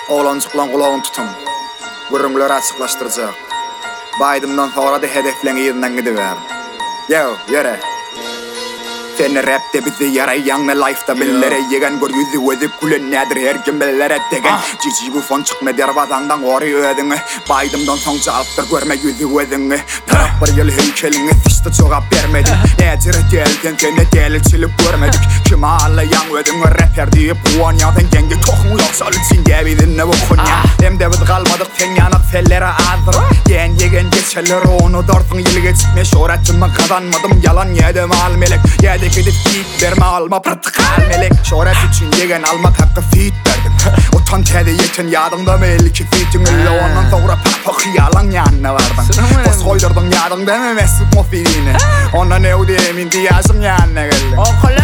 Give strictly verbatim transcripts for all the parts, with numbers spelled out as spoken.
Oğlancıklan kulağın tutun. Gürrüngleri açıklaştıracak. Baydımdan sonra da hedeflen yerinden gidiver. Yo, yere. Seni rapte bizi yarayan ne life'da billere yegen gör yüzü özü kulen nedir her kim billere degen cici bu fon çıkma derbadandan ori ödünü baydımdan son çalıptır görme yüzü özünü taraf bir yıl heykelini fişte cevap vermedik nedir delden seni delilçilik görmedik kim ağlayan ödünü rapper deyip uğan yağdan gengi tohum yoksa ölçün devidin ne bu konya hem de biz kalmadık sen yanık fellere azdır yen yegen geçerler onu dortun yıl geçme şöhretimi kazanmadım yalan yedim al melek yedim gidip fit verme alma pratikal melek şöhret için yegen almak hakkı fit verdim utan tedi yeten yadında belli ki fitin öyle ondan sonra papak yalan yanına vardım bas koydurdun yadın deme mesut mufidini ona ne o diyemin diyazım yanına geldim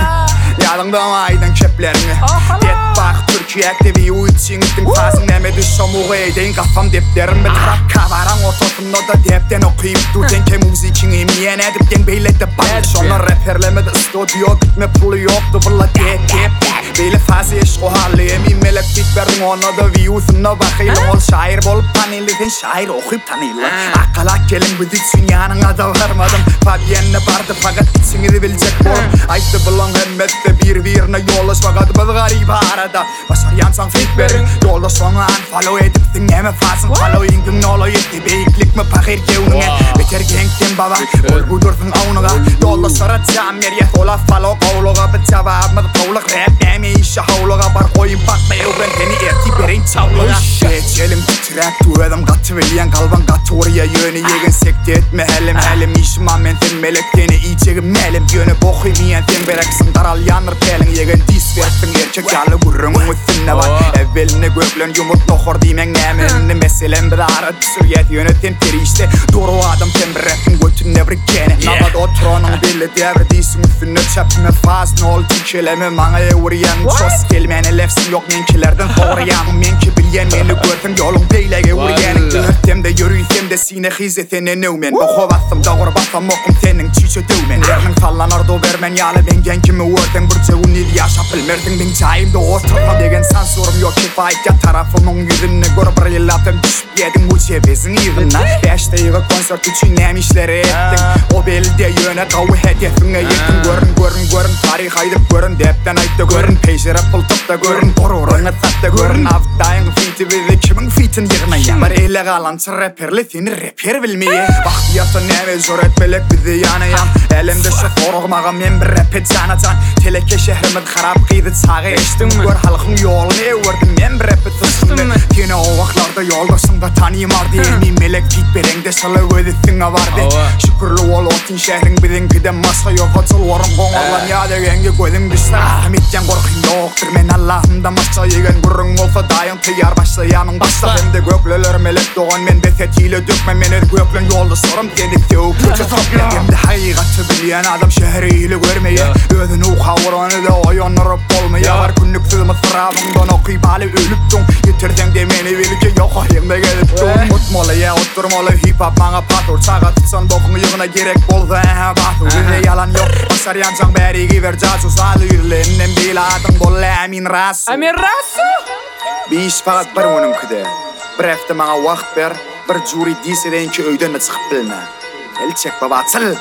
yadında aydın keplerini det bak Türkiye'de bir u için gittin fasın nemedi şomuğu edeyin kafam deplerim bir trap kavaran ortasında da depten okuyup durden ke müzikin emiyen edip den beylette bayır şonlar rapperlemedi stüdyo bitme pulu yoktu bırla dep dep beyle fazı eş o halli emin melek bit verdin ona da viewsuna bakıyla ol şair bolup tanıylıdın şair okuyup tanıyla akkalak gelin bu için yanına da varmadım Fabien'le bardı fakat içini de bilecek bol ayıptı bulan hemmette bir birine yollaş fakat biz garip arada başar yansan fit verin yolda sonra unfollow edip dinleme fasın following'in olo yetti beyiklik mi pakir kevnine beter genkten baba ol budursun avnuğa yolda sonra cameriyet ola follow qavluğa bir cevabımız qavluq rap nemi işe havluğa bar koyun bakmayı ben seni erti berin çavluğa geçelim titrek tuğedim katı veliyen kalban katı oraya yönü yegen sekte etme helim helim işim amen sen melek seni içegim melim yönü bokuymayan sen bereksin daral yanır pelin yegen dis versin erkek yalı gurrun üstüne var evveline göklen yumurt nohor diymen nemenini meselem bir ara Süriyet yöneten perişte doğru adam sen bir rapin götün nebrik kene nabat oturanın belli devre değilsin üstüne çapime faz ne ol tikeleme bana evriyen ços kelmene lefsin yok menkilerden doğrayan menki bilyen meni gördüm yolun beylege uğrayanın dörtem de yürüysem de sine hizetene nevmen boku bassam doğru bassam okum senin çiçe dövmen dermin sallanar do vermen yalı ben genkimi uğurden burca unil yaşap bilmerdin ben çayımda oturma degen sansurum yok kifayet ya tarafımın yüzünü gör bir yılladım düşüp yedim uçe bezin yığından beşte yığı konsert için nemişleri ettin o belde yöne kavu hedefine yettin görün görün görün tarih aydıp görün depten ayıpta görün peşere pıltıp da görün borurunu sat da görün avdayın fiti bizi kimin fitin yığına var eyle kalançı rapperli seni rapper bilmeye bahtiyatı neve zöret belek bizi yanayan elimde şu soruğmağa men bir rapet canacan teleke şehrimiz harap kıydı sağı eştim gör halkın yolunu evverdim men bir rapet fıstım yine o vaklarda yoldaşında tanıyım ardı emin melek fit berengde şalı ödüsüne vardı şükürlü ol otin şehrin bizinkiden masa yok açıl varım koğalan ya degenge gözüm düşler ahmetcan korkun yoktur men Allah'ımda maşça yegen gurrun olsa dayın tıyar başlayanın başla hem de gökleler melek doğan men besetiyle dökme men et göklen yolda sorum seni sevip kötü topla hem de hakikatı bilyen adam şehriyle görmeye ödünü uğavranı da oyanırıp olmaya var günlük sızımı sırabından okuyup hali ölüptün yitirden de meni velikce yok ahimde geliptün mutmalı ya oturmalı hip hop bana patır çağa tutsan dokun yığına gerek boldu ehe batır ünle yalan yok başar yancan beri giver casus adı yürlennen bil adın bol emin rasu Emin rasu bir iş fakat bir önüm kide bir hafta bana vakt ver bir juri disedeyin ki öyden de çıkıp bilme el çek baba atıl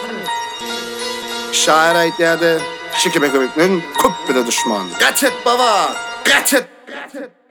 şair aytyadı şiki beklemekten köp bir de düşman kaç et baba kaç et